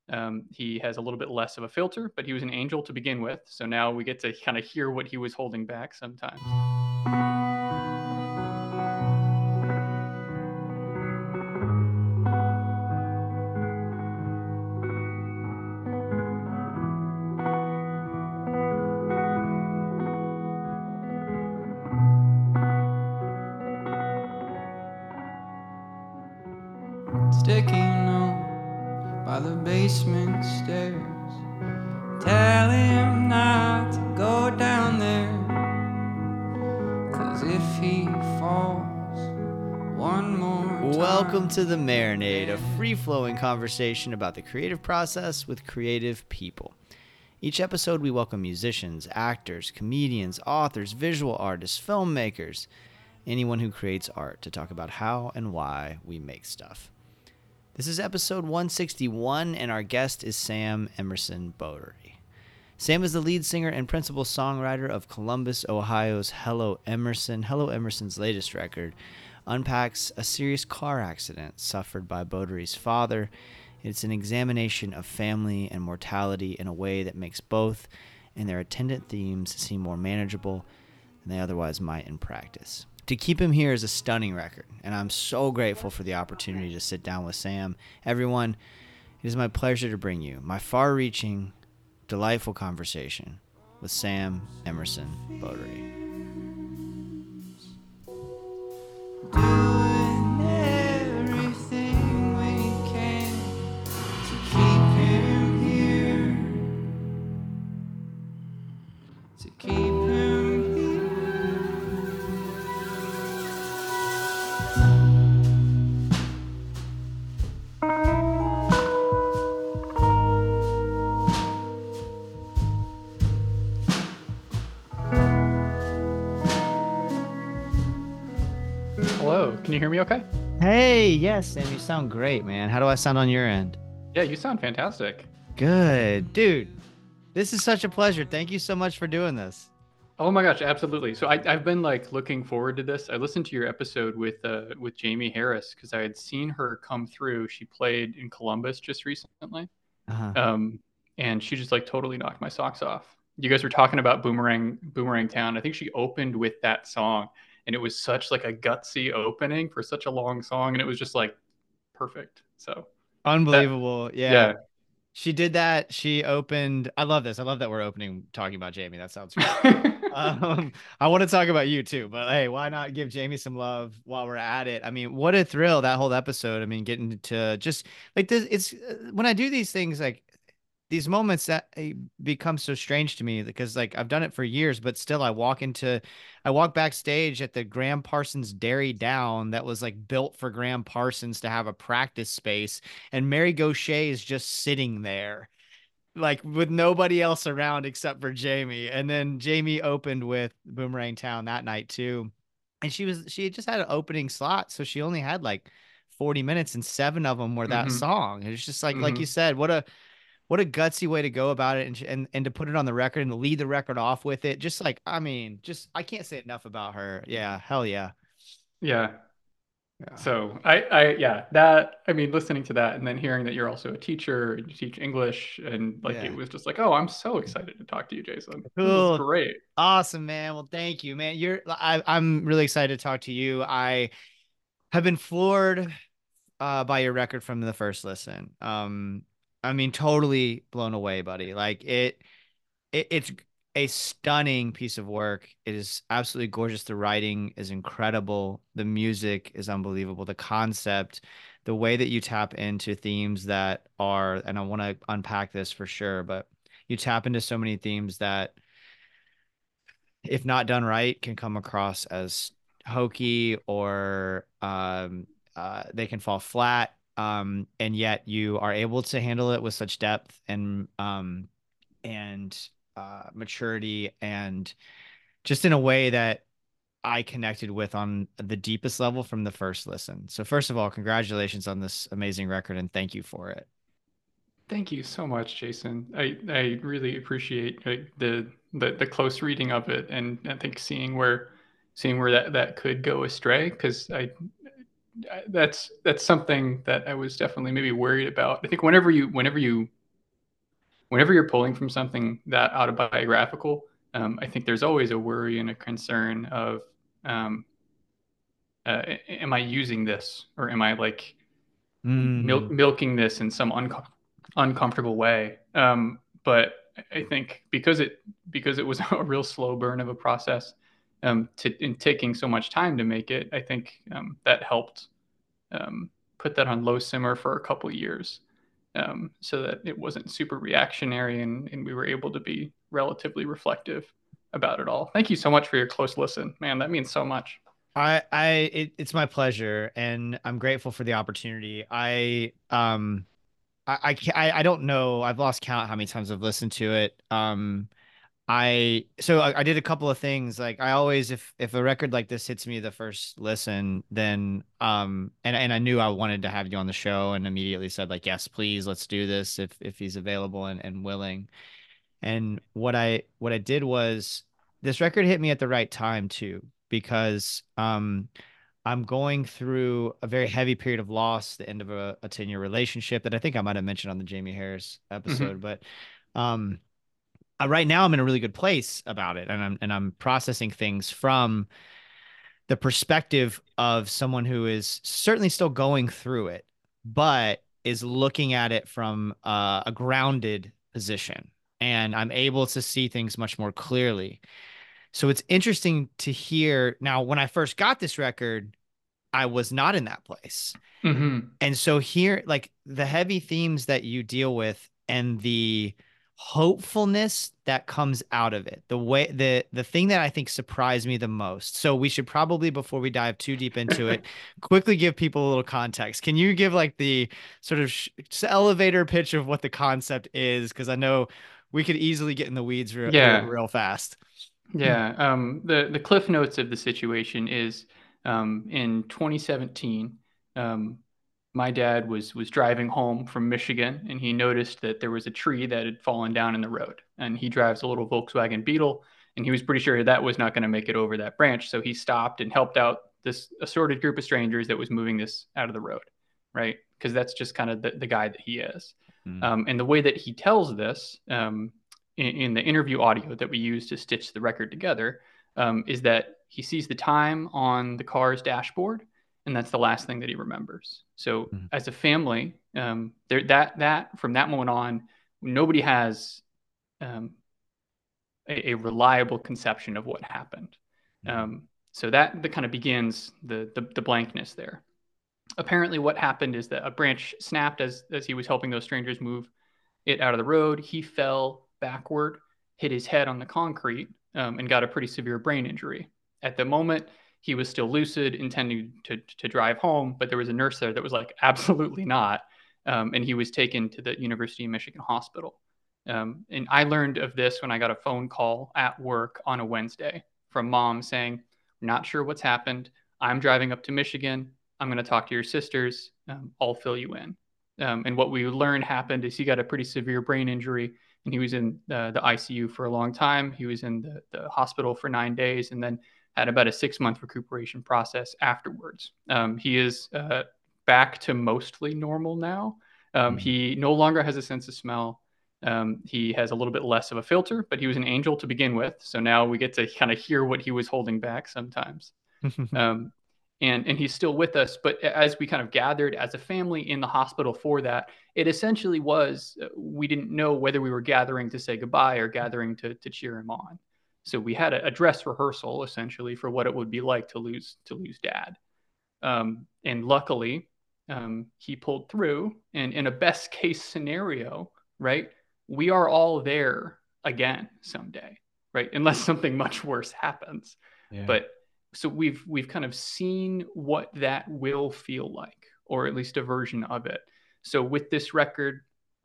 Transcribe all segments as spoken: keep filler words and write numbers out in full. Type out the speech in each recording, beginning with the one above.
Um, he has a little bit less of a filter, but he was an angel to begin with. So now we get to kind of hear what he was holding back sometimes. Sticky note by the basement stairs, tell him not to go down there, 'cause if he falls one more time. Welcome to The Marinade, a free-flowing conversation about the creative process with creative people. Each episode we welcome musicians, actors, comedians, authors, visual artists, filmmakers, anyone who creates art to talk about how and why we make stuff. This is episode one sixty-one, and our guest is Sam Emerson Bodery. Sam is the lead singer and principal songwriter of Columbus, Ohio's Hello Emerson. Hello Emerson's latest record unpacks a serious car accident suffered by Bodery's father. It's an examination of family and mortality in a way that makes both and their attendant themes seem more manageable than they otherwise might in practice. To Keep Him Here is a stunning record, and I'm so grateful for the opportunity to sit down with Sam. Everyone, it is my pleasure to bring you my far-reaching, delightful conversation with Sam Emerson Bodery. Doing everything we can to keep him here, to keep him here. Hello, can you hear me okay? Hey, yes, Sam, you sound great, man. How do I sound on your end? Yeah, you sound fantastic. Good. Dude, this is such a pleasure. Thank you so much for doing this. Oh my gosh, absolutely. So I, I've been like looking forward to this. I listened to your episode with uh, with Jamie Harris because I had seen her come through. She played in Columbus just recently, Uh-huh. um, and she just like totally knocked my socks off. You guys were talking about Boomerang Boomerang Town. I think she opened with that song, and it was such like a gutsy opening for such a long song, and it was just like perfect. So that, Unbelievable. Yeah. yeah. She did that. She opened. I love this. I love that we're opening talking about Jamie. That sounds great. um, I want to talk about you too, but hey, why not give Jamie some love while we're at it? I mean, what a thrill that whole episode. I mean, getting to just like this. It's uh, when I do these things, like these moments that uh, become so strange to me because like I've done it for years, but still I walk into, I walk backstage at the Graham Parsons Dairy Down that was like built for Graham Parsons to have a practice space. And Mary Gauthier is just sitting there like with nobody else around except for Jamie. And then Jamie opened with Boomerang Town that night too. And she was, she had just had an opening slot. So she only had like forty minutes and seven of them were that hmm song. It's just like, like hmm you said, what a, what a gutsy way to go about it and, and and to put it on the record and lead the record off with it. Just like, I mean, just I can't say enough about her. Yeah, hell yeah. Yeah. Yeah. So I, I, yeah, that, I mean, listening to that and then hearing that you're also a teacher and you teach English and like it Yeah. was just like, oh, I'm so excited to talk to you, Jason. This is Cool. great. Awesome, man. Well, thank you, man. You're I, I'm really excited to talk to you. I have been floored uh by your record from the first listen. Um, I mean, totally blown away, buddy. Like it it, it's a stunning piece of work. It is absolutely gorgeous. The writing is incredible. The music is unbelievable. The concept, the way that you tap into themes that are, and I want to unpack this for sure, but you tap into so many themes that, if not done right, can come across as hokey or um, uh, they can fall flat. Um, and yet you are able to handle it with such depth and um, and uh, maturity and just in a way that I connected with on the deepest level from the first listen. So first of all, congratulations on this amazing record and thank you for it. Thank you so much, Jason. I, I really appreciate like, the, the, the close reading of it. And I think seeing where, seeing where that, that could go astray. Cause I, I, that's, that's something that I was definitely maybe worried about. I think whenever you, whenever you whenever you're pulling from something that autobiographical, um, I think there's always a worry and a concern of, um, uh, am I using this, or am I like mil- Mm. milking this in some uncom uncomfortable way? Um, but I think because it because it was a real slow burn of a process, um, to in taking so much time to make it, I think um, that helped um, put that on low simmer for a couple years, um, so that it wasn't super reactionary, and, and we were able to be relatively reflective about it all. Thank you so much for your close listen, man. That means so much. I, I, it, it's my pleasure, and I'm grateful for the opportunity. I, um, I, I, ca- I I don't know. I've lost count how many times I've listened to it. Um, I, so I, I did a couple of things. Like I always, if, if a record like this hits me the first listen, then, um, and, and I knew I wanted to have you on the show, and immediately said like, yes, please, let's do this if, if he's available and, and willing. And what I what I did was this record hit me at the right time too, because um I'm going through a very heavy period of loss, the end of a, a ten year relationship that I think I might have mentioned on the Jamie Harris Mm-hmm. episode. But um uh, right now I'm in a really good place about it, and I'm and I'm processing things from the perspective of someone who is certainly still going through it, but is looking at it from uh, a grounded position. And I'm able to see things much more clearly. So it's interesting to hear. Now, when I first got this record, I was not in that place. Mm-hmm. And so here, like the heavy themes that you deal with and the hopefulness that comes out of it, the way the the thing that I think surprised me the most. So we should probably, before we dive too deep into it, quickly give people a little context. Can you give like the sort of sh- elevator pitch of what the concept is? Because I know we could easily get in the weeds re- here Yeah. real fast. Yeah, um, the the cliff notes of the situation is, um, in twenty seventeen, um, my dad was was driving home from Michigan, and he noticed that there was a tree that had fallen down in the road. And he drives a little Volkswagen Beetle, and he was pretty sure that was not going to make it over that branch. So he stopped and helped out this assorted group of strangers that was moving this out of the road, right? Because that's just kind of the, the guy that he is. Mm. Um, and the way that he tells this, um, in, in the interview audio that we use to stitch the record together, um, is that he sees the time on the car's dashboard, and that's the last thing that he remembers. So Mm. as a family, um, there, that that from that moment on, nobody has um, a, a reliable conception of what happened. Mm. Um, so that that kind of begins the, the the blankness there. Apparently, what happened is that a branch snapped as as he was helping those strangers move it out of the road. He fell backward, hit his head on the concrete, um, and got a pretty severe brain injury. At the moment, he was still lucid, intending to, to drive home, but there was a nurse there that was like, absolutely not. Um, and he was taken to the University of Michigan Hospital. Um, and I learned of this when I got a phone call at work on a Wednesday from mom saying, not sure what's happened. I'm driving up to Michigan. I'm going to talk to your sisters. Um, I'll fill you in. Um, and what we learned happened is he got a pretty severe brain injury, and he was in uh, the I C U for a long time. He was in the, the hospital for nine days and then had about a six month recuperation process afterwards. Um, he is uh, back to mostly normal now. Um, Mm. he no longer has a sense of smell. Um, he has a little bit less of a filter, but he was an angel to begin with. So now we get to kind of hear what he was holding back sometimes. Um, and and he's still with us. But as we kind of gathered as a family in the hospital for that, it essentially was, uh, we didn't know whether we were gathering to say goodbye or gathering to to cheer him on. So we had a, a dress rehearsal essentially for what it would be like to lose to lose dad. Um, and luckily, um, he pulled through. And in a best case scenario, right, we are all there again someday, right? Unless something much worse happens. Yeah. But so we've we've kind of seen what that will feel like, or at least a version of it. So with this record,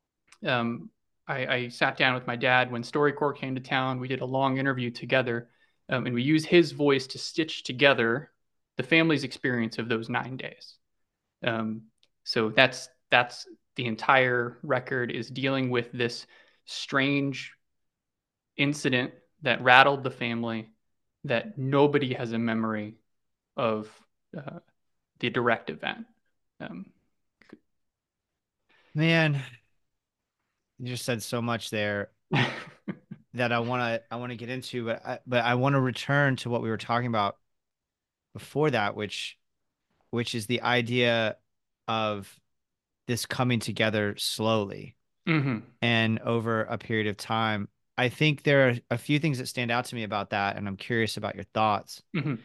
um, I, I sat down with my dad when StoryCorps came to town. We did a long interview together, um, and we used his voice to stitch together the family's experience of those nine days. Um, so that's that's the entire record, is dealing with this strange incident that rattled the family, that nobody has a memory of uh, the direct event. Um, Man, you just said so much there that I want to I want to get into, but I, but I want to return to what we were talking about before that, which which is the idea of this coming together slowly Hmm. and over a period of time. I think there are a few things that stand out to me about that, and I'm curious about your thoughts. Hmm.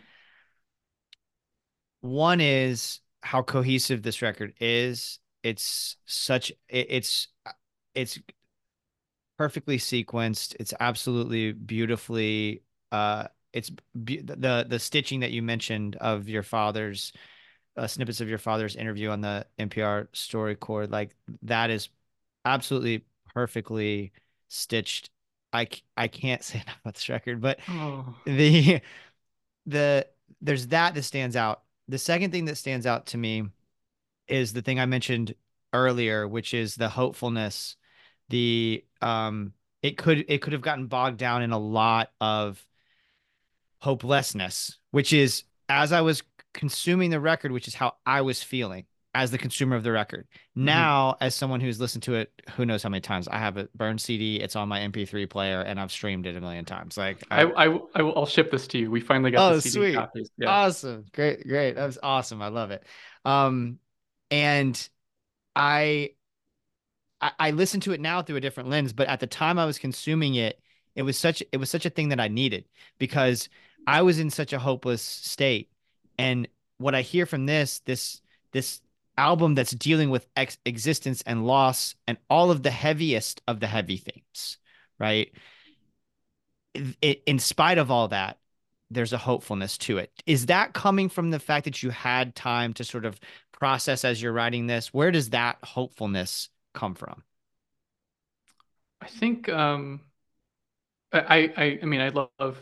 One is how cohesive this record is. It's such it, it's it's perfectly sequenced. It's absolutely beautifully uh it's be- the the stitching that you mentioned of your father's uh, snippets of your father's interview on the N P R story cord, like that is absolutely perfectly stitched. I c- I can't say enough about this record, but Oh. the the there's that that stands out. The second thing that stands out to me is the thing I mentioned earlier, which is the hopefulness. The um it could it could have gotten bogged down in a lot of hopelessness, which is as I was consuming the record, which is how I was feeling as the consumer of the record. Hmm. Now, as someone who's listened to it, who knows how many times I have it burned C D, it's on my M P three player, and I've streamed it a million times. Like I, I've, I, I will, I'll ship this to you. We finally got the oh, C D sweet, copies. Yeah. awesome, great, great, that was awesome. I love it. Um, and I I, I listen to it now through a different lens, but at the time I was consuming it, it was such it was such a thing that I needed because I was in such a hopeless state. And what I hear from this this this album that's dealing with ex- existence and loss and all of the heaviest of the heavy themes, right? It, in spite of all that, there's a hopefulness to it. Is that coming from the fact that you had time to sort of process as you're writing this? Where does that hopefulness come from? I think um I I I mean I love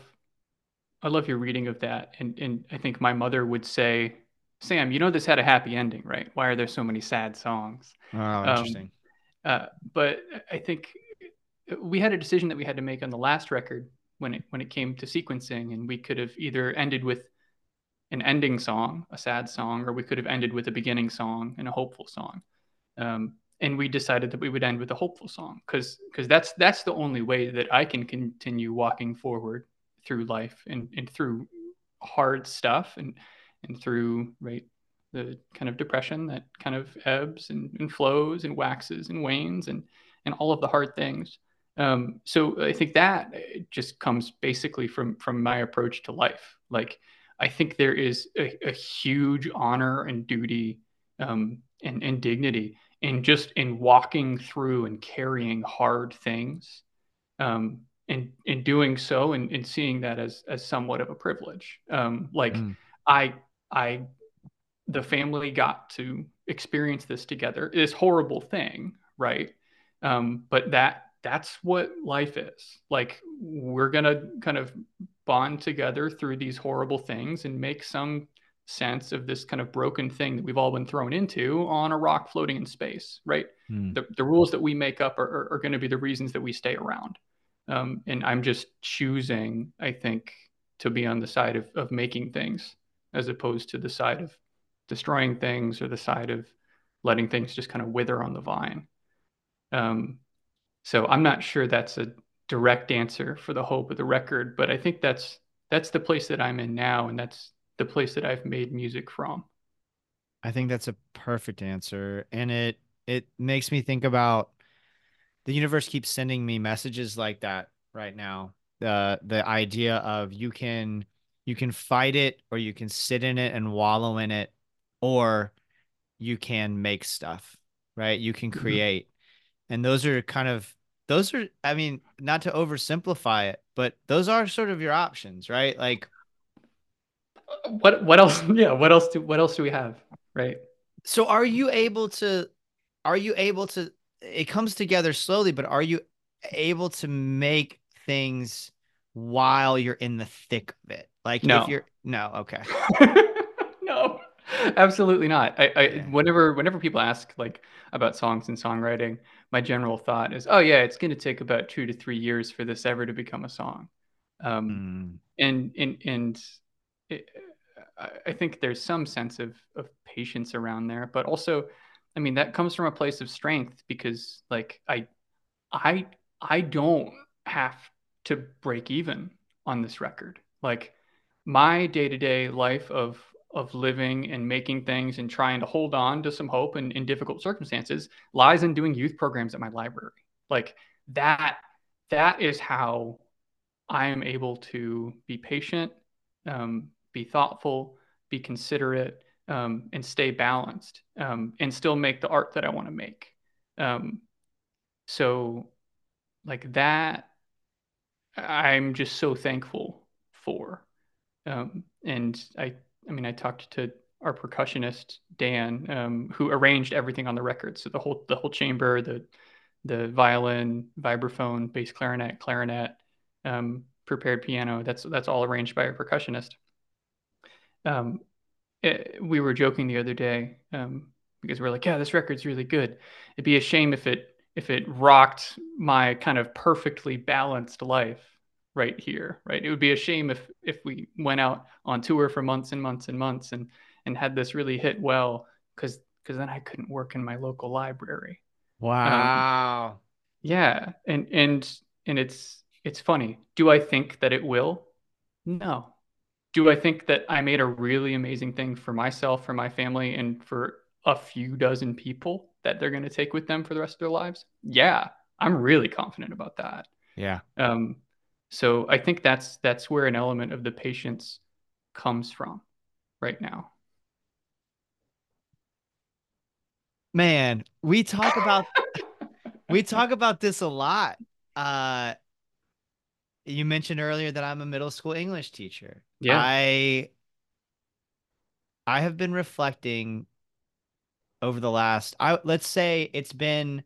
I love your reading of that, and and I think my mother would say, Sam, you know this had a happy ending, right? Why are there so many sad songs? Oh, Um, interesting. uh, but I think we had a decision that we had to make on the last record when it when it came to sequencing, and we could have either ended with an ending song, a sad song, or we could have ended with a beginning song and a hopeful song. Um, and we decided that we would end with a hopeful song because because that's that's the only way that I can continue walking forward through life and, and through hard stuff and and through right the kind of depression that kind of ebbs and, and flows and waxes and wanes and and all of the hard things. Um, so I think that just comes basically from from my approach to life. Like I think there is a, a huge honor and duty um, and, and dignity in just in walking through and carrying hard things um, and in doing so and, and seeing that as as somewhat of a privilege. Um, like Mm, I I the family got to experience this together, this horrible thing, right? Um, but that that's what life is. Like we're gonna kind of bond together through these horrible things and make some sense of this kind of broken thing that we've all been thrown into on a rock floating in space, right? mm. The, the rules that we make up are, are, are going to be the reasons that we stay around. Um, and I'm just choosing, I think, to be on the side of, of making things as opposed to the side of destroying things or the side of letting things just kind of wither on the vine. Um, so I'm not sure that's a direct answer for the hope of the record, but I think that's that's the place that I'm in now, and that's the place that I've made music from. I think that's a perfect answer. And it it makes me think about the universe keeps sending me messages like that right now. The the idea of you can you can fight it or you can sit in it and wallow in it, or you can make stuff, right? You can Mhm. create. And those are kind of those are I mean, not to oversimplify it, but those are sort of your options, right? Like What what else? Yeah, what else do what else do we have? Right? so are you able to are you able to it comes together slowly, but are you able to make things while you're in the thick of it? Like if No. you're no, okay. No, absolutely not. I, I Yeah. whenever whenever people ask like about songs and songwriting, my general thought is, oh yeah, it's going to take about two to three years for this ever to become a song. Um, Mm, and and and it, I I think there's some sense of of patience around there, but also, I mean, that comes from a place of strength because like I I I don't have to break even on this record. Like my day-to-day life of of living and making things and trying to hold on to some hope in, in difficult circumstances lies in doing youth programs at my library. Like that that is how I am able to be patient, um, be thoughtful, be considerate, um, and stay balanced, um, and still make the art that I want to make. Um, so like that I'm just so thankful for. Um, and I, I mean, I talked to our percussionist Dan, um, who arranged everything on the record. So the whole the whole chamber, the the violin, vibraphone, bass clarinet, clarinet, um, prepared piano. That's that's all arranged by a percussionist. Um, it, we were joking the other day, um, because we're like, yeah, this record's really good. It'd be a shame if it if it rocked my kind of perfectly balanced life right here, right? It would be a shame if if we went out on tour for months and months and months and and had this really hit well, because because then I couldn't work in my local library. Um, Wow. yeah, and and and it's it's funny. Do I think that it will? No. Do I think that I made a really amazing thing for myself, for my family, and for a few dozen people that they're going to take with them for the rest of their lives? Yeah, I'm really confident about that. Yeah. Um, so I think that's that's where an element of the patience comes from right now. Man, we talk about we talk about this a lot. Uh, you mentioned earlier that I'm a middle school English teacher. Yeah. I I have been reflecting over the last I let's say it's been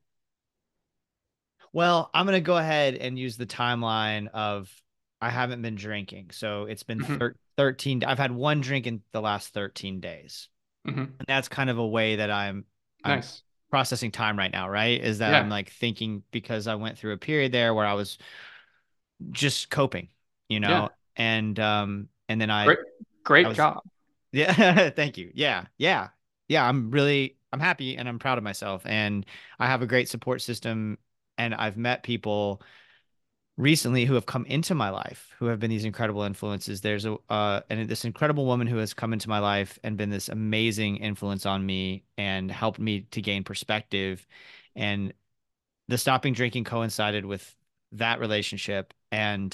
well, I'm gonna go ahead and use the timeline of I haven't been drinking. So it's been Hmm. thir thirteen. I've had one drink in the last thirteen days. Hmm. And that's kind of a way that I'm I'm Nice. processing time right now, right? Is that I'm Yeah. like thinking because I went through a period there where I was just coping, you Yeah. know, and um and then I Great. I Great was job. yeah, thank you. Yeah, yeah, yeah. I'm really I'm happy and I'm proud of myself, and I have a great support system, and I've met people recently who have come into my life who have been these incredible influences. There's a uh and this incredible woman who has come into my life and been this amazing influence on me and helped me to gain perspective. And the stopping drinking coincided with that relationship. And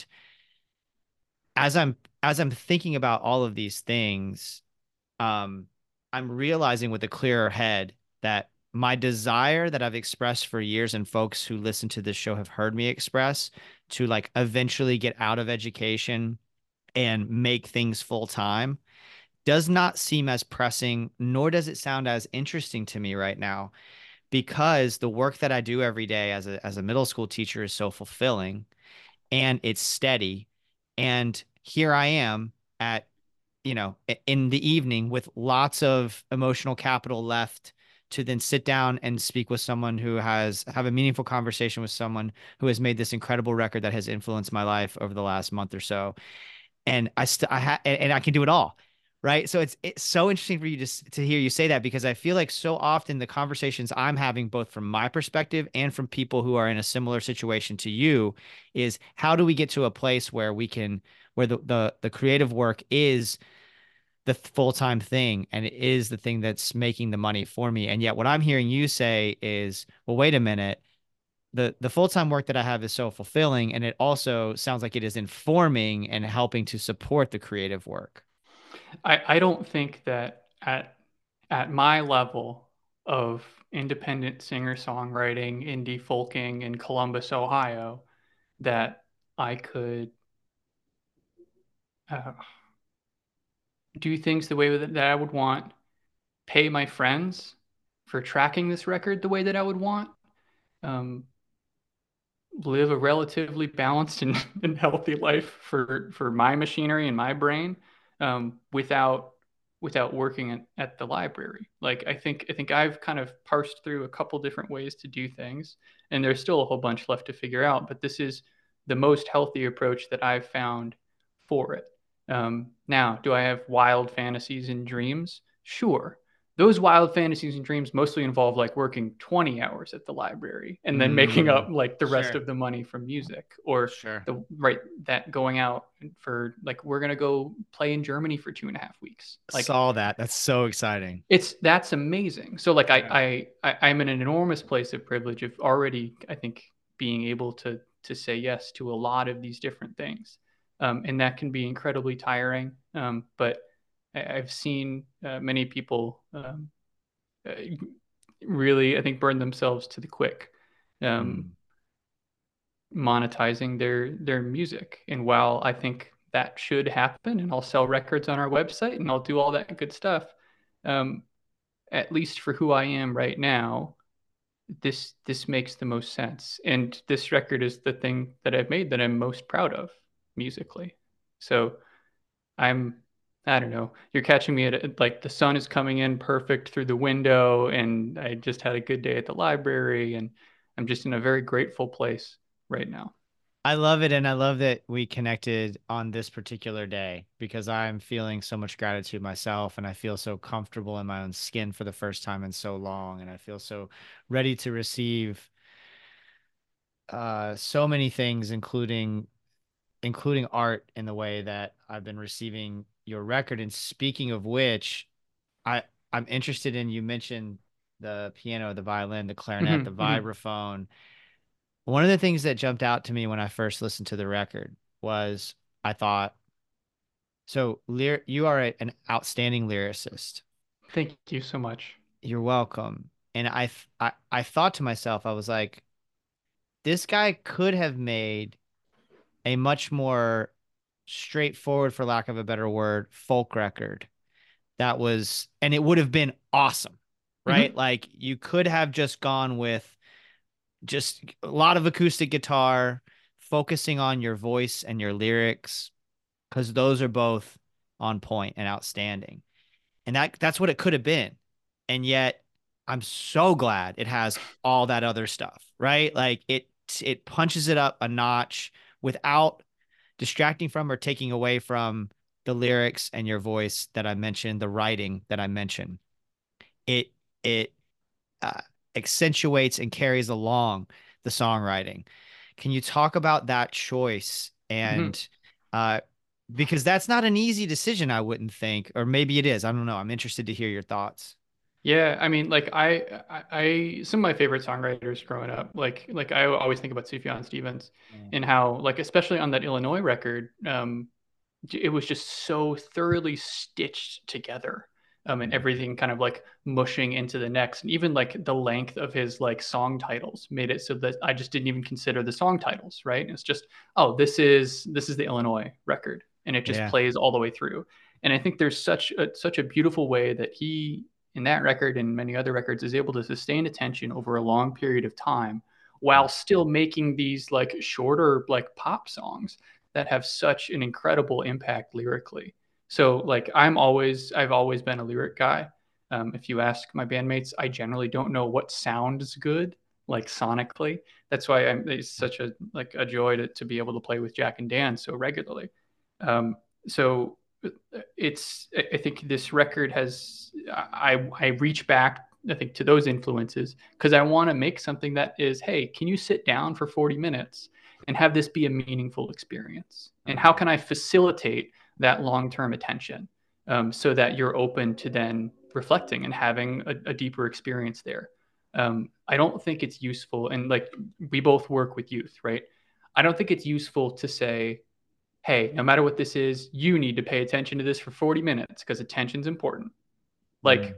as I'm as I'm thinking about all of these things, um, I'm realizing with a clearer head that my desire that I've expressed for years and folks who listen to this show have heard me express to like eventually get out of education and make things full time does not seem as pressing, nor does it sound as interesting to me right now because the work that I do every day as a as a middle school teacher is so fulfilling and it's steady. And here I am at you know, in the evening with lots of emotional capital left to then sit down and speak with someone who has have a meaningful conversation with someone who has made this incredible record that has influenced my life over the last month or so. And I still I ha- and, and I can do it all. Right. So it's it's so interesting for you to to hear you say that because I feel like so often the conversations I'm having, both from my perspective and from people who are in a similar situation to you, is how do we get to a place where we can where the the, the creative work is the full-time thing and it is the thing that's making the money for me. And yet what I'm hearing you say is, well, wait a minute. The the full-time work that I have is so fulfilling and it also sounds like it is informing and helping to support the creative work. I, I don't think that at at my level of independent singer-songwriting, indie folking in Columbus, Ohio, that I could uh, do things the way that, that I would want, pay my friends for tracking this record the way that I would want, um, live a relatively balanced and, and healthy life for for my machinery and my brain, um, without without working at, at the library. Like I think I think I've kind of parsed through a couple different ways to do things, and there's still a whole bunch left to figure out. But this is the most healthy approach that I've found for it. Um, now, do I have wild fantasies and dreams? Sure. those wild fantasies and dreams mostly involve like working twenty hours at the library and then making Mm, up like the rest sure, of the money from music, or sure. the right that going out for like we're gonna go play in Germany for two and a half weeks. Like Saw that. That's so exciting. it's that's amazing. So like I Yeah. I, I I'm in an enormous place of privilege of already I think being able to to say yes to a lot of these different things, um, and that can be incredibly tiring. Um, but I, I've seen uh, many people um, uh, really I think burn themselves to the quick, um, Mm. monetizing their their music. And while I think that should happen, and I'll sell records on our website and I'll do all that good stuff. Um, at least for who I am right now, this this makes the most sense. And this record is the thing that I've made that I'm most proud of musically. So I'm I don't know. You're catching me at like the sun is coming in perfect through the window, and I just had a good day at the library, and I'm just in a very grateful place right now. I love it. And I love that we connected on this particular day because I'm feeling so much gratitude myself. And I feel so comfortable in my own skin for the first time in so long. And I feel so ready to receive uh, so many things, including including art in the way that I've been receiving your record. And speaking of which, I I'm interested in, you mentioned the piano, the violin, the clarinet, the Hmm. Hmm. vibraphone. One of the things that jumped out to me when I first listened to the record was I thought, so lyr you are a, an outstanding lyricist. Thank you so much. You're welcome. And I, th- I I thought to myself, I was like, this guy could have made a much more straightforward, for lack of a better word, folk record that was, and it would have been awesome, right? Hmm. Like you could have just gone with just a lot of acoustic guitar, focusing on your voice and your lyrics, because those are both on point and outstanding. And that that's what it could have been. And yet I'm so glad it has all that other stuff, right? Like it it punches it up a notch without distracting from or taking away from the lyrics and your voice that I mentioned, the writing that I mentioned. It it uh, accentuates and carries along the songwriting. Can you talk about that choice? Hmm. And uh, because that's not an easy decision, I wouldn't think, or maybe it is. I don't know. I'm interested to hear your thoughts. Yeah, I mean, like I, I, I, some of my favorite songwriters growing up, like, like I always think about Sufjan Stevens Mm. and how, like, especially on that Illinois record, um, it was just so thoroughly stitched together, um, and Mm. everything kind of like mushing into the next, and even like the length of his like song titles made it so that I just didn't even consider the song titles, right? It's just, oh, this is this is the Illinois record, and it just Yeah. plays all the way through. And I think there's such a, such a beautiful way that he in that record and many other records is able to sustain attention over a long period of time while still making these like shorter like pop songs that have such an incredible impact lyrically. So like I'm always I've always been a lyric guy. Um, if you ask my bandmates, I generally don't know what sounds good like sonically. That's why I'm, it's such a like a joy to, to be able to play with Jack and Dan so regularly. Um, so it's I think this record has I I reach back I think to those influences because I want to make something that is, hey, can you sit down for forty minutes and have this be a meaningful experience? And how Mm. can I facilitate that long-term attention, um, so that you're open to then reflecting and having a, a deeper experience there? Um, I don't think it's useful, and like we both work with youth, right? I don't think it's useful to say, hey, no matter what this is, you need to pay attention to this for forty minutes because attention's important. Like, Mm.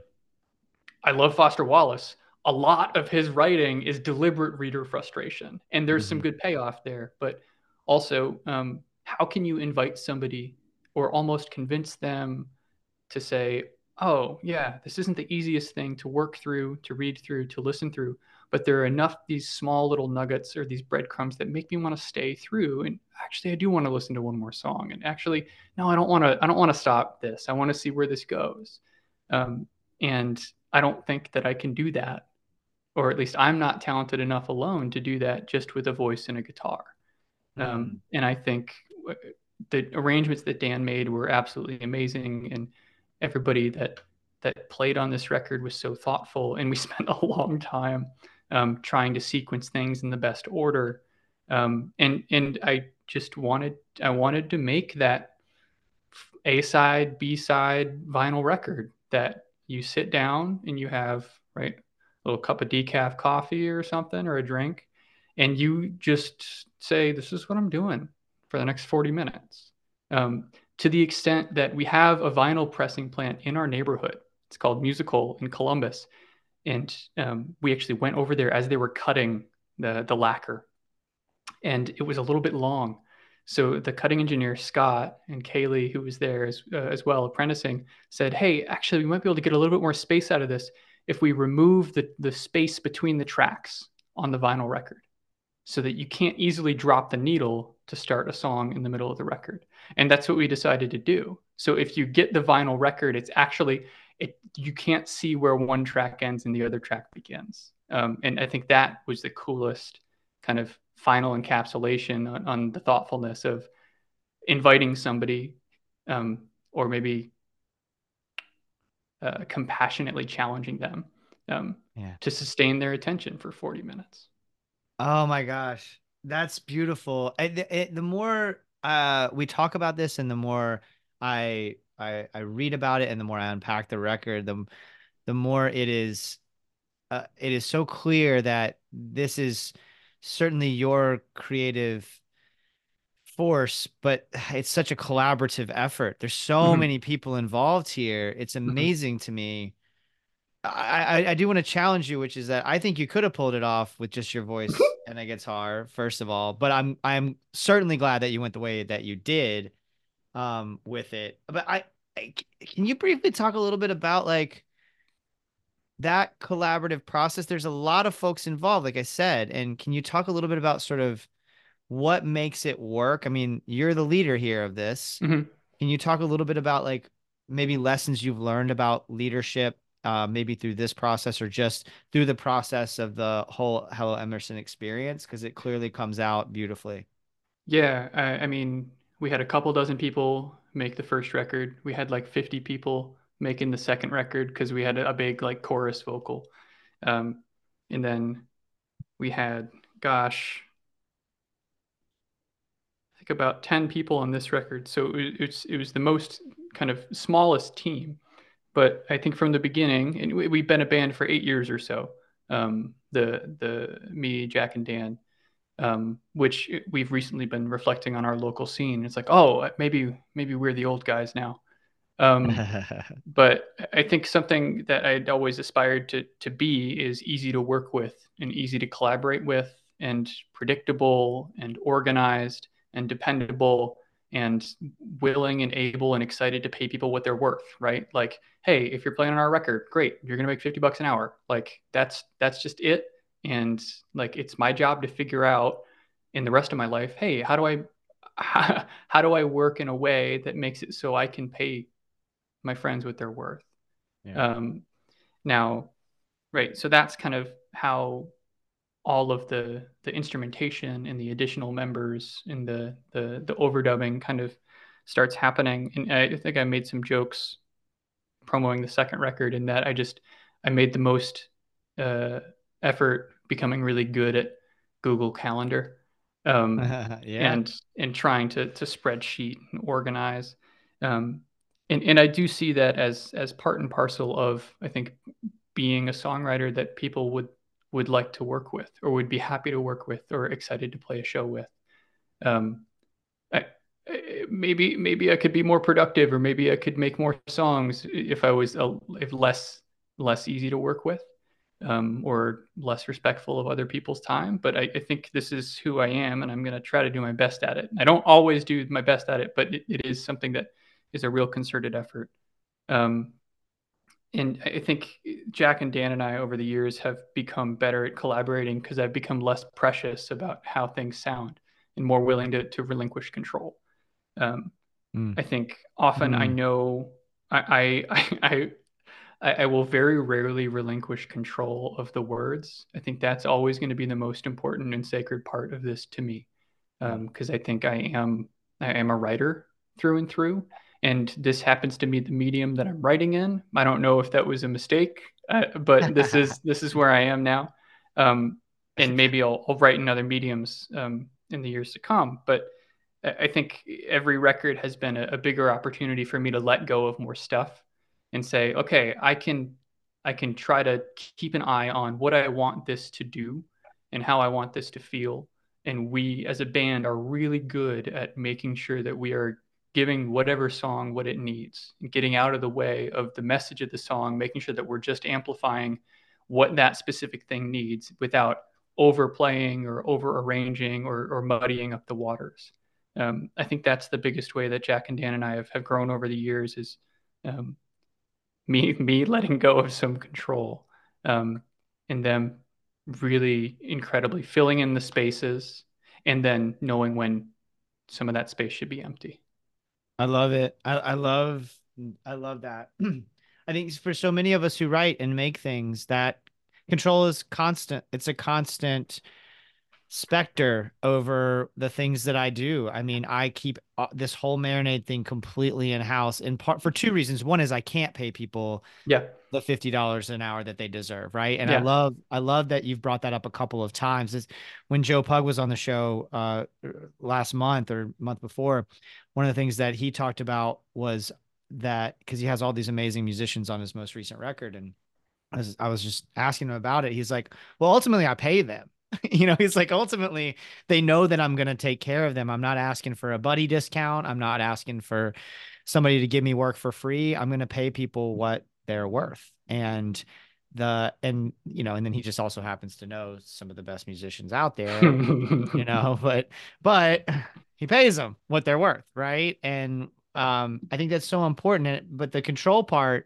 I love Foster Wallace. A lot of his writing is deliberate reader frustration, and there's some Mhm. good payoff there. But also, um, how can you invite somebody or almost convince them to say, oh, yeah, this isn't the easiest thing to work through, to read through, to listen through, but there are enough these small little nuggets or these breadcrumbs that make me want to stay through. And actually, I do want to listen to one more song. And actually, no, I don't want to. I don't want to stop this. I want to see where this goes. Um, and I don't think that I can do that, or at least I'm not talented enough alone to do that just with a voice and a guitar. Um, Mm. and I think the arrangements that Dan made were absolutely amazing, and everybody that that played on this record was so thoughtful, and we spent a long time um, trying to sequence things in the best order. Um, and and I just wanted I wanted to make that A side, B side vinyl record that you sit down and you have, right, a little cup of decaf coffee or something or a drink, and you just say, this is what I'm doing for the next forty minutes. Um, to the extent that we have a vinyl pressing plant in our neighborhood. It's called Musical in Columbus. And um, we actually went over there as they were cutting the, the lacquer. And it was a little bit long. So the cutting engineer, Scott, and Kaylee, who was there as, uh, as well, apprenticing, said, hey, actually, we might be able to get a little bit more space out of this if we remove the, the space between the tracks on the vinyl record so that you can't easily drop the needle to start a song in the middle of the record. And that's what we decided to do. So if you get the vinyl record, it's actually, it, you can't see where one track ends and the other track begins. Um, and I think that was the coolest kind of final encapsulation on, on the thoughtfulness of inviting somebody um, or maybe uh, compassionately challenging them um, Yeah. to sustain their attention for forty minutes. Oh my gosh, that's beautiful. I, the, it, the more uh, we talk about this, and the more I, I I read about it, and the more I unpack the record, the the more it is uh, it is so clear that this is certainly your creative force, but it's such a collaborative effort. There's so Mm-hmm. many people involved here. It's Mm-hmm. amazing to me. I, I, I do want to challenge you, which is that I think you could have pulled it off with just your voice and a guitar, first of all. But I'm I'm certainly glad that you went the way that you did um with it. But I, I can you briefly talk a little bit about like that collaborative process? There's a lot of folks involved, like I said, and can you talk a little bit about sort of what makes it work? I mean, you're the leader here of this. Mm-hmm. Can you talk a little bit about like maybe lessons you've learned about leadership, uh, maybe through this process or just through the process of the whole Hello Emerson experience? Because it clearly comes out beautifully. Yeah, I, I mean, we had a couple dozen people make the first record. We had like fifty people making the second record because we had a, a big like chorus vocal. Um, and then we had, gosh, I think about ten people on this record. So it, it's it was the most kind of smallest team. But I think from the beginning, and we, we've been a band for eight years or so. Um, the the me, Jack, and Dan, um, which we've recently been reflecting on our local scene. It's like, oh, maybe maybe we're the old guys now. Um, but I think something that I'd always aspired to to be is easy to work with and easy to collaborate with and predictable and organized and dependable and willing and able and excited to pay people what they're worth, right? Like, hey, if you're playing on our record, great, you're gonna make fifty bucks an hour. Like that's that's just it. And like it's my job to figure out in the rest of my life, hey, how do I how, how do I work in a way that makes it so I can pay my friends what they're worth? Yeah. Um, now, right, so that's kind of how all of the the instrumentation and the additional members and the the the overdubbing kind of starts happening. And I think I made some jokes promoting the second record in that I just I made the most uh, effort becoming really good at Google Calendar, um, Yeah. and and trying to to spreadsheet and organize. Um, and and I do see that as as part and parcel of, I think, being a songwriter that people would would like to work with or would be happy to work with or excited to play a show with. Um, I, maybe maybe I could be more productive, or maybe I could make more songs if I was a, if less less easy to work with, um, or less respectful of other people's time. But I, I think this is who I am, and I'm going to try to do my best at it. I don't always do my best at it, but it, it is something that is a real concerted effort. Um, and I think Jack and Dan and I over the years have become better at collaborating because I've become less precious about how things sound and more willing to, to relinquish control. Um, Mm. I think often I Mm. know I, I, I, I will very rarely relinquish control of the words. I think that's always going to be the most important and sacred part of this to me. Mm. Um, because I think I am, I am a writer through and through. and this happens to be the medium that I'm writing in. I don't know if that was a mistake, uh, but this is this is where I am now. Um, and maybe I'll, I'll write in other mediums um, in the years to come. But I think every record has been a, a bigger opportunity for me to let go of more stuff and say, okay, I can I can try to keep an eye on what I want this to do and how I want this to feel. And we as a band are really good at making sure that we are giving whatever song what it needs, and getting out of the way of the message of the song, making sure that we're just amplifying what that specific thing needs without overplaying or over arranging or, or muddying up the waters. Um, I think that's the biggest way that Jack and Dan and I have, have grown over the years is um, me me letting go of some control, um, and them really incredibly filling in the spaces and then knowing when some of that space should be empty. I love it. I, I love I love that. I think for so many of us who write and make things, that control is constant. It's a constant specter over the things that I do. I mean, I keep uh, this whole marinade thing completely in house in part for two reasons. One is I can't pay people Yeah. the fifty dollars an hour that they deserve, right? And I Yeah. love I love that you've brought that up a couple of times. It's, when Joe Pug was on the show uh last month or month before, one of the things that he talked about was that because he has all these amazing musicians on his most recent record, and I was, I was just asking him about it. He's like, well, ultimately I pay them. You know, he's like, ultimately they know that I'm going to take care of them. I'm not asking for a buddy discount. I'm not asking for somebody to give me work for free. I'm going to pay people what they're worth. And the, and, you know, and then he just also happens to know some of the best musicians out there, you know, but, but he pays them what they're worth. Right. And, um, I think that's so important. But the control part,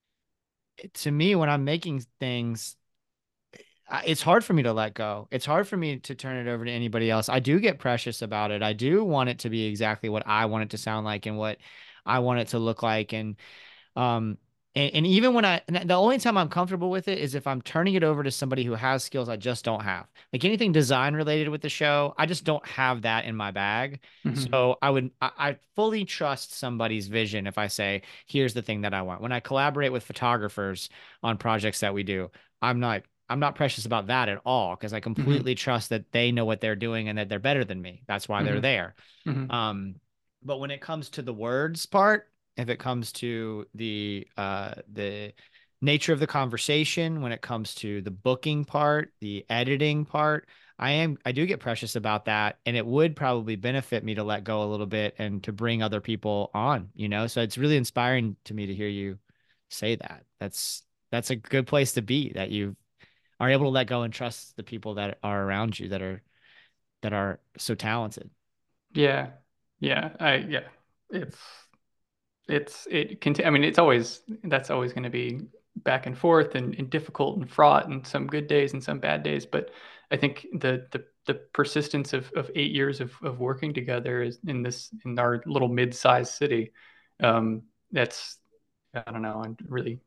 to me, when I'm making things, it's hard for me to let go. It's hard for me to turn it over to anybody else. I do get precious about it. I do want it to be exactly what I want it to sound like and what I want it to look like. And, um, and, and even when I, the only time I'm comfortable with it is if I'm turning it over to somebody who has skills I just don't have. Like anything design related with the show, I just don't have that in my bag. Mm-hmm. So I would, I, I fully trust somebody's vision if I say, here's the thing that I want. When I collaborate with photographers on projects that we do, I'm not, I'm not precious about that at all because I Mm-hmm. completely trust that they know what they're doing and that they're better than me. That's why they're Mm-hmm. there. Mm-hmm. Um, but when it comes to the words part, if it comes to the uh the nature of the conversation, when it comes to the booking part, the editing part, I am I do get precious about that, and it would probably benefit me to let go a little bit and to bring other people on, you know. So it's really inspiring to me to hear you say that. That's that's a good place to be, that you are able to let go and trust the people that are around you that are that are so talented. Yeah. Yeah. I, yeah. It's, it's, it can, I mean, it's always, that's always going to be back and forth and, and difficult and fraught and some good days and some bad days. But I think the, the, the persistence of, of eight years of, of working together is in this, in our little mid-sized city. Um, that's, I don't know. I'm really,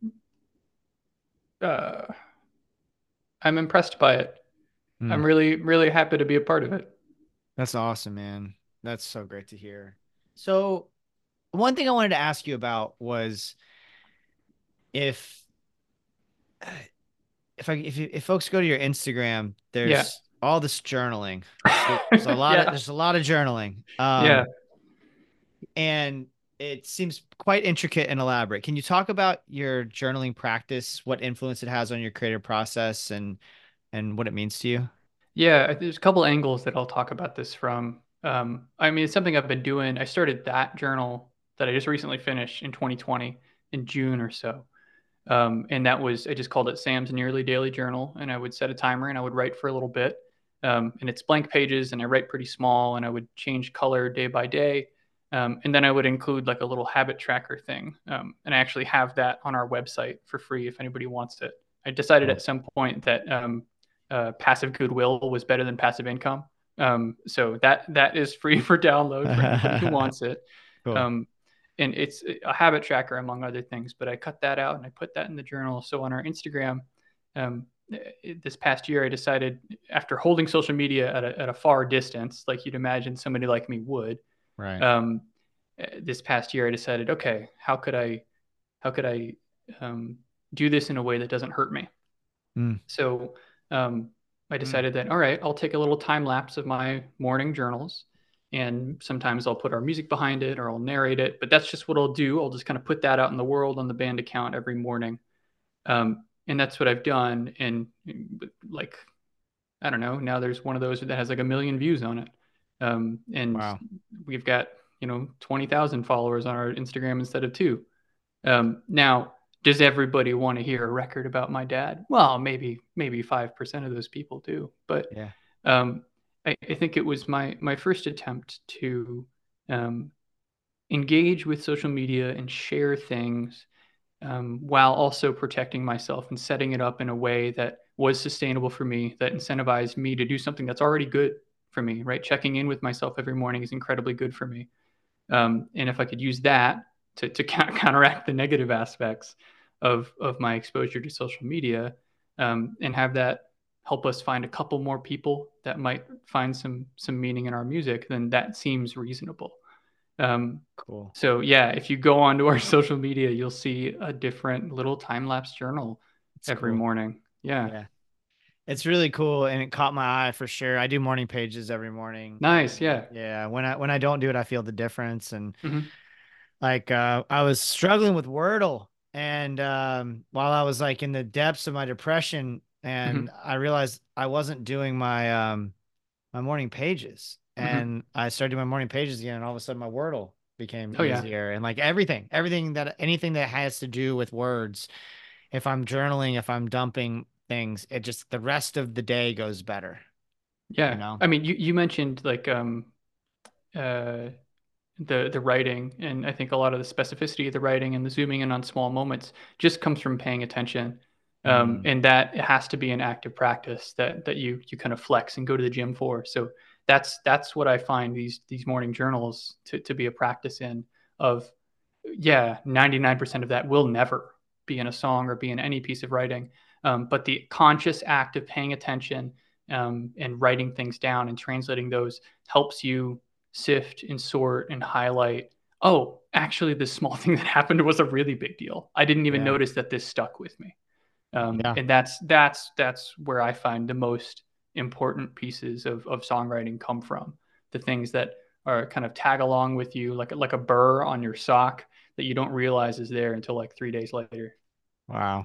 uh, I'm impressed by it. Hmm. I'm really, really happy to be a part of it. That's awesome, man. That's so great to hear. So, one thing I wanted to ask you about was if if I if you, if folks go to your Instagram, Yeah. there's all this journaling. So there's a lot of Yeah. there's a lot of journaling. Yeah. Um, and it seems quite intricate and elaborate. Can you talk about your journaling practice, what influence it has on your creative process, and and what it means to you? Yeah, there's a couple angles that I'll talk about this from. Um, I mean, it's something I've been doing. I started that journal that I just recently finished in twenty twenty in June or so. Um, and that was, I just called it Sam's Nearly Daily Journal. And I would set a timer and I would write for a little bit. Um, and it's blank pages and I write pretty small and I would change color day by day. Um, and then I would include like a little habit tracker thing. Um, and I actually have that on our website for free if anybody wants it. I decided Cool. at some point that um, uh, passive goodwill was better than passive income. Um, so that that is free for download for anybody who wants it. Cool. Um, and it's a habit tracker among other things, but I cut that out and I put that in the journal. So on our Instagram, um, this past year, I decided after holding social media at a, at a far distance, like you'd imagine somebody like me would, Right. um, this past year, I decided, okay, how could I, how could I um, do this in a way that doesn't hurt me? Mm. So um, I Mm. decided that, all right, I'll take a little time lapse of my morning journals. And sometimes I'll put our music behind it or I'll narrate it. But that's just what I'll do. I'll just kind of put that out in the world on the band account every morning. Um, and that's what I've done. And like, I don't know, now there's one of those that has like a million views on it. Um, and Wow. we've got, you know, twenty thousand followers on our Instagram instead of two. Um, now, does everybody want to hear a record about my dad? Well, maybe maybe five percent of those people do, but Yeah. um, I, I think it was my my first attempt to um, engage with social media and share things um, while also protecting myself and setting it up in a way that was sustainable for me, that incentivized me to do something that's already good for me. Right, checking in with myself every morning is incredibly good for me. Um, and if I could use that to, to counteract the negative aspects of, of my exposure to social media um, and have that help us find a couple more people that might find some some meaning in our music, then that seems reasonable. Um, Cool. so yeah, if you go onto our social media, you'll see a different little time lapse journal It's every cool. morning. Yeah. Yeah. It's really cool, and it caught my eye for sure. I do morning pages every morning. Nice. Yeah. Yeah, when I when I don't do it, I feel the difference. And Mm-hmm. like uh I was struggling with Wordle, and um while I was like in the depths of my depression, and Mm-hmm. I realized I wasn't doing my um my morning pages. Mm-hmm. And I started doing my morning pages again, and all of a sudden my Wordle became Oh yeah. easier. And like everything, everything that anything that has to do with words, if I'm journaling, if I'm dumping things, it just the rest of the day goes better, you Yeah. know? I mean, you, you mentioned like um uh the the writing, and I think a lot of the specificity of the writing and the zooming in on small moments just comes from paying attention. Um, Mm, and that it has to be an active practice that that you you kind of flex and go to the gym for. So that's that's what I find these these morning journals to to be a practice in of yeah, ninety-nine percent of that will never be in a song or be in any piece of writing. Um, but the conscious act of paying attention um, and writing things down and translating those helps you sift and sort and highlight. Oh, actually, this small thing that happened was a really big deal. I didn't even yeah. notice that this stuck with me. Um, Yeah. and that's that's that's where I find the most important pieces of of songwriting come from. The things that are kind of tag along with you, like like a burr on your sock that you don't realize is there until like three days later. Wow.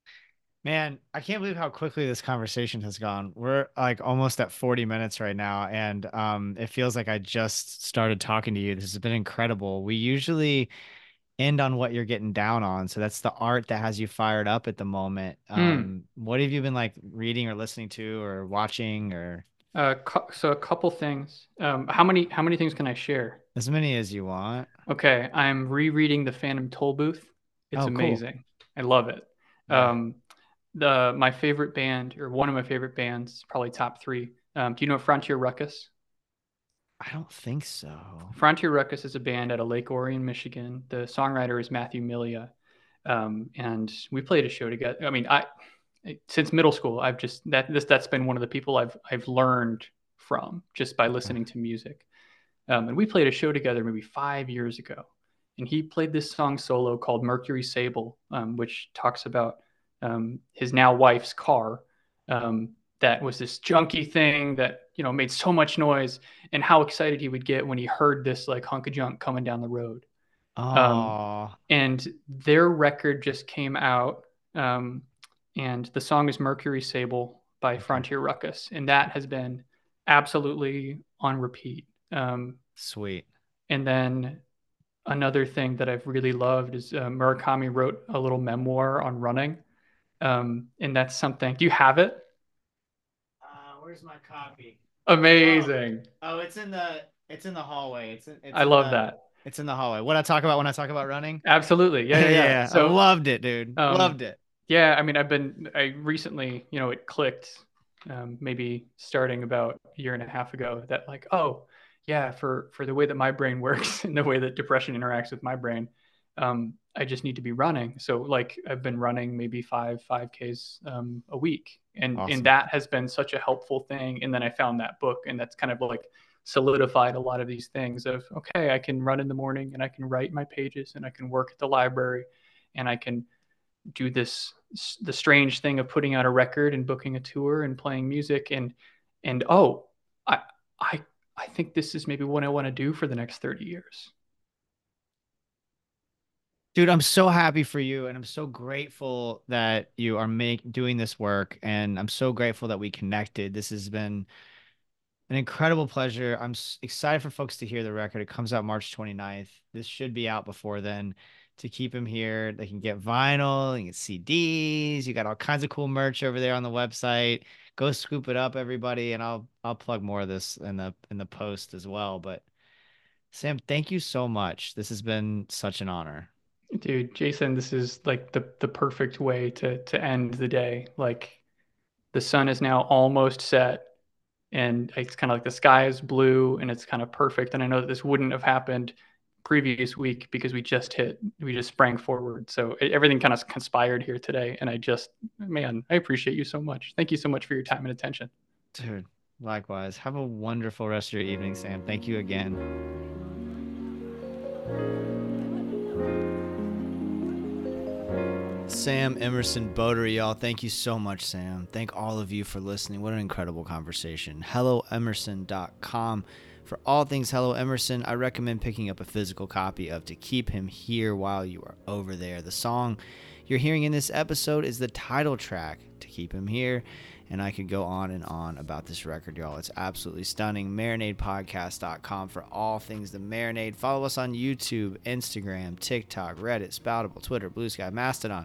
Man, I can't believe how quickly this conversation has gone. We're like almost at forty minutes right now, and um it feels like I just started talking to you. This has been incredible. We usually end on what you're getting down on, so that's the art that has you fired up at the moment. Hmm. Um, what have you been like reading or listening to or watching, or Uh, so a couple things. Um, how many how many things can I share? as many as you want? Okay, I'm rereading The Phantom Toll Booth. It's Oh, cool. amazing. I love it. Yeah. Um, the my favorite band, or one of my favorite bands, probably top three. Um, do you know Frontier Ruckus? I don't think so. Frontier Ruckus is a band out of Lake Orion, Michigan. The songwriter is Matthew Milia, um, and we played a show together. I mean, I since middle school, I've just that this that's been one of the people I've I've learned from just by listening to music. Um, and we played a show together maybe five years ago, and he played this song solo called Mercury Sable, um, which talks about um, his now wife's car. Um, that was this junky thing that you know made so much noise, and how excited he would get when he heard this like hunk of junk coming down the road. Um, Oh, and their record just came out, um, and the song is Mercury Sable by okay. Frontier Ruckus, and that has been absolutely on repeat. Um, Sweet. and then another thing that I've really loved is uh, Murakami wrote a little memoir on running, um, and that's something. Do you have it? Uh, where's my copy? Oh, Amazing. oh, it's in the it's in the hallway. It's in it's I in love the that. it's in the hallway. What I talk about when I talk about running? Absolutely. Yeah, yeah, yeah. Yeah, I So loved it, dude. Um, Loved it. yeah, I mean, I've been, I recently, you know, it clicked, um, maybe starting about a year and a half ago that like, oh, yeah, for for the way that my brain works and the way that depression interacts with my brain, um, I just need to be running. So like, I've been running maybe five five Ks um, a week, and and Awesome. that has been such a helpful thing. And then I found that book, and that's kind of like solidified a lot of these things of, okay, I can run in the morning and I can write my pages and I can work at the library and I can do this, the strange thing of putting out a record and booking a tour and playing music. And, and, oh, I, I, I think this is maybe what I want to do for the next thirty years. Dude, I'm so happy for you, and I'm so grateful that you are make, doing this work, and I'm so grateful that we connected. This has been an incredible pleasure. I'm s- excited for folks to hear the record. It comes out March twenty-ninth. This should be out before then. To keep him here, they can get vinyl, they can get C Ds. You got all kinds of cool merch over there on the website. Go scoop it up, everybody, and I'll I'll plug more of this in the in the post as well. But Sam, thank you so much. This has been such an honor. Dude, Jason, this is like the the perfect way to to end the day. Like the sun is now almost set and it's kind of like the sky is blue and it's kind of perfect. And I know that this wouldn't have happened previous week because we just hit, we just sprang forward. So it, everything kind of conspired here today. And I just, man, I appreciate you so much. Thank you so much for your time and attention. Dude, likewise. Have a wonderful rest of your evening, Sam. Thank you again. Sam Emerson Botery, y'all. Thank you so much, Sam. Thank all of you for listening. What an incredible conversation. hello emerson dot com. For all things Hello Emerson, I recommend picking up a physical copy of To Keep Him Here while you are over there. The song you're hearing in this episode is the title track, To Keep Him Here, and I could go on and on about this record, y'all. It's absolutely stunning. marinade podcast dot com for all things The Marinade. Follow us on YouTube, Instagram, TikTok, Reddit, Spoutable, Twitter, Blue Sky, Mastodon.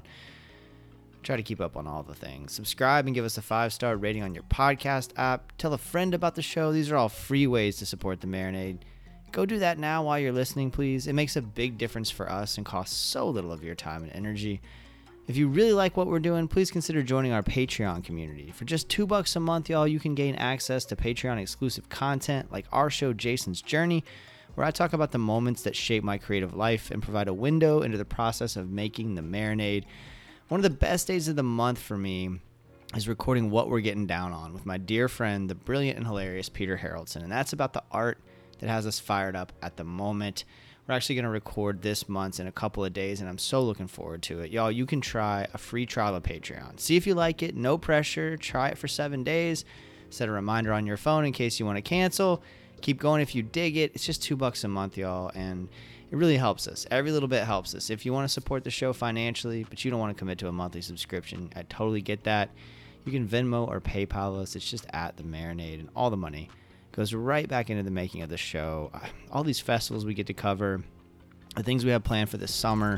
Try to keep up on all the things. Subscribe and give us a five-star rating on your podcast app. Tell a friend about the show. These are all free ways to support The Marinade. Go do that now while you're listening, please. It makes a big difference for us and costs so little of your time and energy. If you really like what we're doing, please consider joining our Patreon community. For just two bucks a month, y'all, you can gain access to Patreon-exclusive content like our show, Jason's Journey, where I talk about the moments that shape my creative life and provide a window into the process of making The Marinade. One of the best days of the month for me is recording What We're Getting Down On with my dear friend, the brilliant and hilarious Peter Haraldson. And that's about the art that has us fired up at the moment. We're actually going to record this month in a couple of days, and I'm so looking forward to it. Y'all, you can try a free trial of Patreon. See if you like it. No pressure. Try it for seven days. Set a reminder on your phone in case you want to cancel. Keep going if you dig it. It's just two bucks a month, y'all, and it really helps us. Every little bit helps us. If you want to support the show financially, but you don't want to commit to a monthly subscription, I totally get that. You can Venmo or PayPal us. It's just at The Marinade, and all the money goes right back into the making of the show. All these festivals we get to cover, the things we have planned for this summer,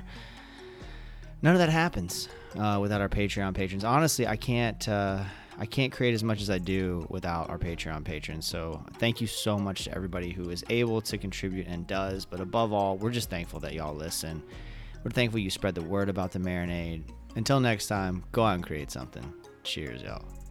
none of that happens uh, without our Patreon patrons. Honestly, I can't... Uh, I can't create as much as I do without our Patreon patrons. So thank you so much to everybody who is able to contribute and does. But above all, we're just thankful that y'all listen. We're thankful you spread the word about The Marinade. Until next time, go out and create something. Cheers, y'all.